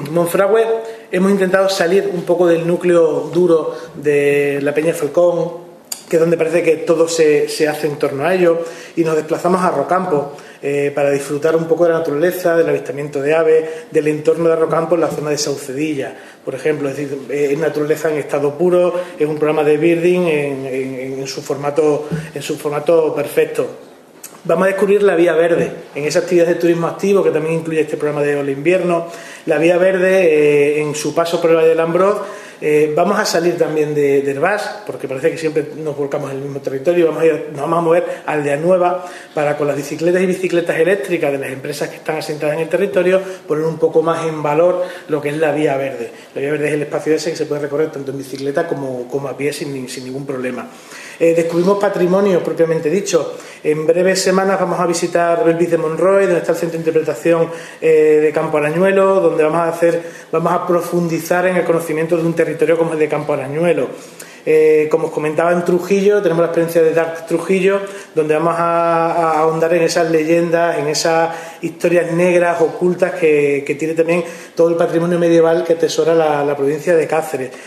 Monfragüe hemos intentado salir un poco del núcleo duro de la Peña Falcón, que es donde parece que todo se hace en torno a ello, y nos desplazamos a Rocampo para disfrutar un poco de la naturaleza, del avistamiento de aves, del entorno de Rocampo en la zona de Saucedilla, por ejemplo. Es decir, es naturaleza en estado puro, es un programa de birding en su formato perfecto. Vamos a descubrir la Vía Verde en esa actividad de turismo activo que también incluye este programa de Hola Invierno. La Vía Verde, en su paso por el Valle del Ambroz, vamos a salir también de Herbás, porque parece que siempre nos volcamos en el mismo territorio. Nos vamos a mover a Aldea Nueva para, con las bicicletas y bicicletas eléctricas de las empresas que están asentadas en el territorio, poner un poco más en valor lo que es la Vía Verde. La Vía Verde es el espacio ese que se puede recorrer tanto en bicicleta como a pie sin ningún problema. Descubrimos patrimonio propiamente dicho. En breves semanas vamos a visitar Belvis de Monroy, donde está el centro de interpretación de Campo Arañuelo, donde vamos a profundizar en el conocimiento de un territorio como el de Campo Arañuelo. Como os comentaba, en Trujillo tenemos la experiencia de Dark Trujillo, donde vamos a ahondar en esas leyendas, en esas historias negras, ocultas, que tiene también todo el patrimonio medieval que atesora la provincia de Cáceres.